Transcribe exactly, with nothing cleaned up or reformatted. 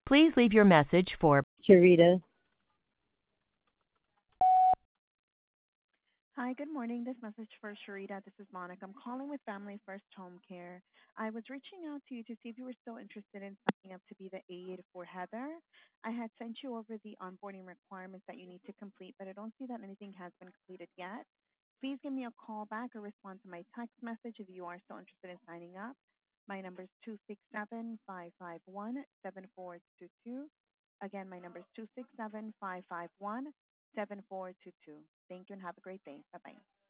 Please leave your message for Sharita. Hi, good morning. This message for Sharita. This is Monica. I'm calling with Family First Home Care. I was reaching out to you to see if you were still interested in signing up to be the aide for Heather. I had sent you over the onboarding requirements that you need to complete, but I don't see that anything has been completed yet. Please give me a call back or respond to my text message if you are still interested in signing up. My number is two six seven, five five one, seven four two two. Again, my number is two six seven, five five one, seven four two two. Thank you and have a great day. Bye bye.